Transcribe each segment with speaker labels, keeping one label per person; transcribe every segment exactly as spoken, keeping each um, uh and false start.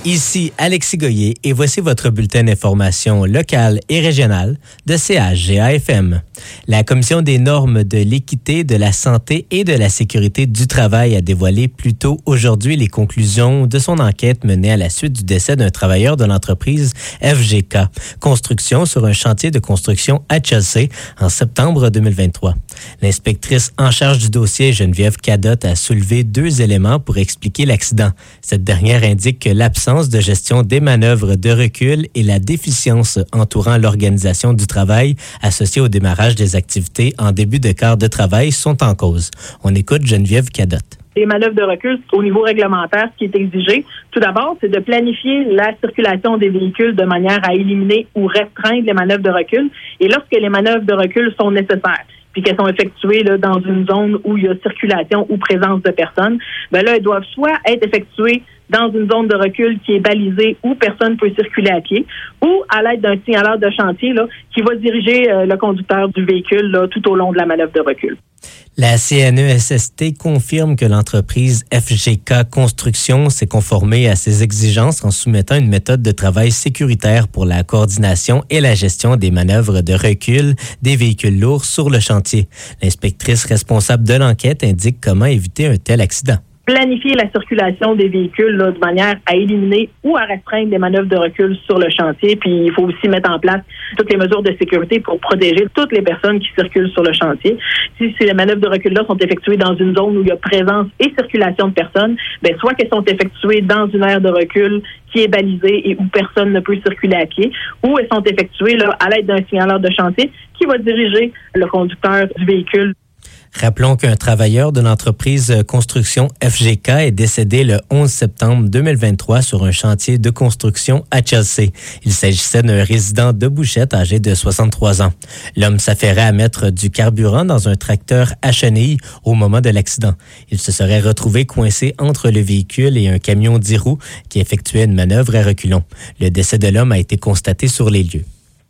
Speaker 1: Ici Alexis Goyer et voici votre bulletin d'information locale et régionale de C H G A F M. La Commission des normes de l'équité, de la santé et de la sécurité du travail a dévoilé plus tôt aujourd'hui les conclusions de son enquête menée à la suite du décès d'un travailleur de l'entreprise F G K Construction sur un chantier de construction à Chelsea en septembre deux mille vingt-trois. L'inspectrice en charge du dossier, Geneviève Cadotte, a soulevé deux éléments pour expliquer l'accident. Cette dernière indique que l'absence de gestion des manœuvres de recul et la déficience entourant l'organisation du travail associée au démarrage des activités en début de quart de travail sont en cause. On écoute Geneviève Cadotte.
Speaker 2: Les manœuvres de recul, au niveau réglementaire, ce qui est exigé, tout d'abord, c'est de planifier la circulation des véhicules de manière à éliminer ou restreindre les manœuvres de recul. Et lorsque les manœuvres de recul sont nécessaires, puis qu'elles sont effectuées là, dans une zone où il y a circulation ou présence de personnes, ben là, elles doivent soit être effectuées dans une zone de recul qui est balisée où personne ne peut circuler à pied, ou à l'aide d'un signaleur de chantier là, qui va diriger euh, le conducteur du véhicule là, tout au long de la manœuvre de recul.
Speaker 1: La C N E S S T confirme que l'entreprise F G K Construction s'est conformée à ses exigences en soumettant une méthode de travail sécuritaire pour la coordination et la gestion des manœuvres de recul des véhicules lourds sur le chantier. L'inspectrice responsable de l'enquête indique comment éviter un tel accident.
Speaker 2: Planifier la circulation des véhicules là, de manière à éliminer ou à restreindre les manœuvres de recul sur le chantier. Puis il faut aussi mettre en place toutes les mesures de sécurité pour protéger toutes les personnes qui circulent sur le chantier. Si, si les manœuvres de recul-là sont effectuées dans une zone où il y a présence et circulation de personnes, bien, soit qu'elles sont effectuées dans une aire de recul qui est balisée et où personne ne peut circuler à pied, ou elles sont effectuées là, à l'aide d'un signaleur de chantier qui va diriger le conducteur du véhicule.
Speaker 1: Rappelons qu'un travailleur de l'entreprise Construction F G K est décédé le onze septembre deux mille vingt-trois sur un chantier de construction à Chelsea. Il s'agissait d'un résident de Bouchette âgé de soixante-trois ans. L'homme s'affairait à mettre du carburant dans un tracteur à chenilles au moment de l'accident. Il se serait retrouvé coincé entre le véhicule et un camion dix roues qui effectuait une manœuvre à reculons. Le décès de l'homme a été constaté sur les lieux.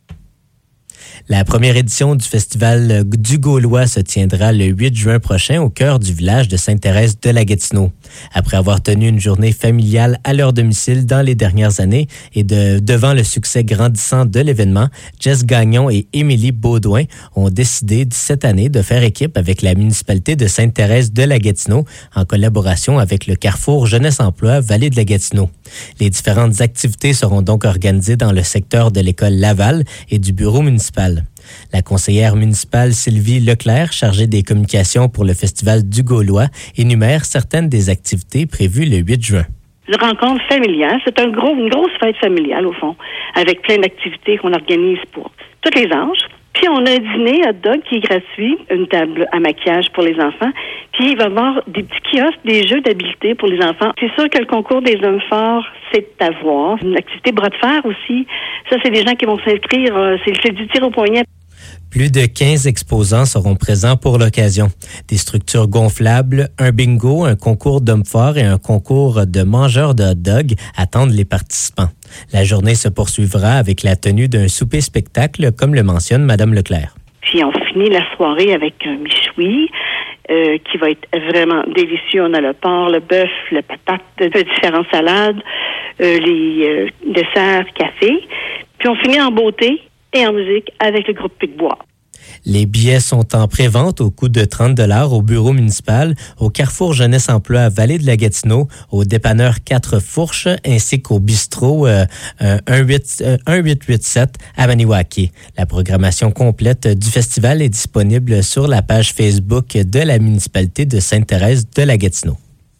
Speaker 1: La première édition du Festival du Gaulois se tiendra le huit juin prochain au cœur du village de Sainte-Thérèse de la Gatineau. Après avoir tenu une journée familiale à leur domicile dans les dernières années et de, devant le succès grandissant de l'événement, Jess Gagnon et Émilie Baudouin ont décidé cette année de faire équipe avec la municipalité de Sainte-Thérèse de la Gatineau en collaboration avec le Carrefour Jeunesse Emploi Vallée de la Gatineau. Les différentes activités seront donc organisées dans le secteur de l'école Laval et du bureau municipal. La conseillère municipale Sylvie Leclerc, chargée des communications pour le Festival du Gaulois, énumère certaines des activités prévues le huit juin.
Speaker 3: Une rencontre familiale, c'est un gros, une grosse fête familiale au fond, avec plein d'activités qu'on organise pour tous les âges. Puis on a un dîner hot dog qui est gratuit, une table à maquillage pour les enfants. Puis il va y avoir des petits kiosques, des jeux d'habileté pour les enfants. C'est sûr que le concours des hommes forts, c'est à voir. Une activité bras de fer aussi. Ça, c'est des gens qui vont s'inscrire. C'est, c'est du tir au poignet.
Speaker 1: Plus de quinze exposants seront présents pour l'occasion. Des structures gonflables, un bingo, un concours d'hommes forts et un concours de mangeurs de hot dog attendent les participants. La journée se poursuivra avec la tenue d'un souper-spectacle, comme le mentionne Mme Leclerc.
Speaker 3: Puis on finit la soirée avec un michoui euh, qui va être vraiment délicieux. On a le porc, le bœuf, le patate, de différentes salades, euh, les euh, desserts, café. Puis on finit en beauté et en musique avec le groupe Pic-Bois.
Speaker 1: Les billets sont en pré-vente au coût de trente dollars au bureau municipal, au Carrefour Jeunesse Emploi à Vallée de la Gatineau, au dépanneur quatre Fourches ainsi qu'au bistrot euh, un huit huit sept à Maniwaki. La programmation complète du festival est disponible sur la page Facebook de la municipalité de Sainte-Thérèse de la Gatineau.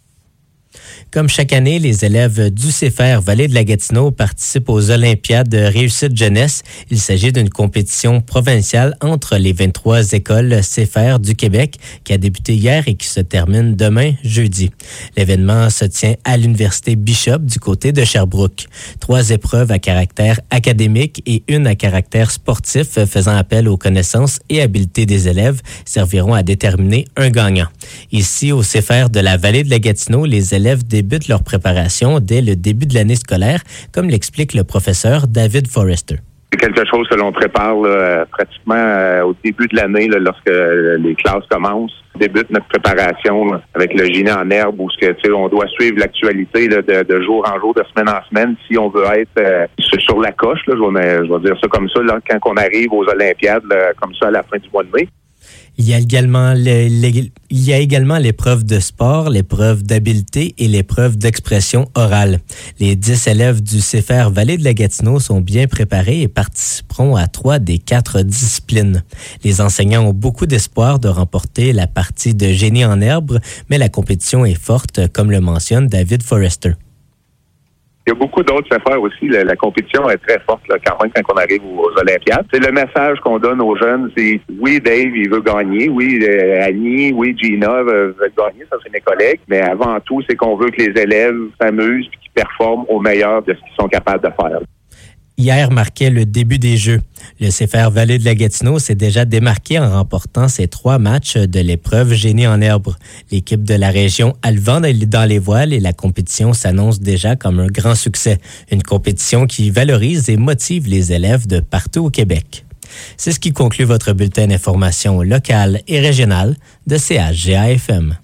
Speaker 1: Comme chaque année, les élèves du C F R Vallée de la Gatineau participent aux Olympiades Réussite Jeunesse. Il s'agit d'une compétition provinciale entre les vingt-trois écoles C F R du Québec qui a débuté hier et qui se termine demain, jeudi. L'événement se tient à l'Université Bishop du côté de Sherbrooke. Trois épreuves à caractère académique et une à caractère sportif faisant appel aux connaissances et habiletés des élèves serviront à déterminer un gagnant. Ici, au C F R de la Vallée de la Gatineau, les élèves débutent leur préparation dès le début de l'année scolaire, comme l'explique le professeur David Forrester.
Speaker 4: C'est quelque chose que l'on prépare là, pratiquement euh, au début de l'année, là, lorsque les classes commencent. On débute notre préparation là, avec le génie en herbe où ce que, on doit suivre l'actualité là, de, de jour en jour, de semaine en semaine, si on veut être euh, sur la coche. Là, je, vais, je vais dire ça comme ça, là, quand on arrive aux Olympiades, là, comme ça à la fin du mois de mai.
Speaker 1: Il y a également le, le, il y a également l'épreuve de sport, l'épreuve d'habileté et l'épreuve d'expression orale. Les dix élèves du Céfer Vallée de la Gatineau sont bien préparés et participeront à trois des quatre disciplines. Les enseignants ont beaucoup d'espoir de remporter la partie de génie en herbe, mais la compétition est forte, comme le mentionne David Forrester.
Speaker 4: Il y a beaucoup d'autres affaires aussi. La, la compétition est très forte là, quand même quand on arrive aux Olympiades. C'est le message qu'on donne aux jeunes, c'est oui, Dave, il veut gagner. Oui, euh, Annie, oui, Gina veut, veut gagner. Ça, c'est mes collègues. Mais avant tout, c'est qu'on veut que les élèves s'amusent et qu'ils performent au meilleur de ce qu'ils sont capables de faire.
Speaker 1: Hier marquait le début des Jeux. Le Céfer Vallée de la Gatineau s'est déjà démarqué en remportant ses trois matchs de l'épreuve génie en herbe. L'équipe de la région a le vent dans les voiles et la compétition s'annonce déjà comme un grand succès. Une compétition qui valorise et motive les élèves de partout au Québec. C'est ce qui conclut votre bulletin d'information locale et régionale de C H G A F M.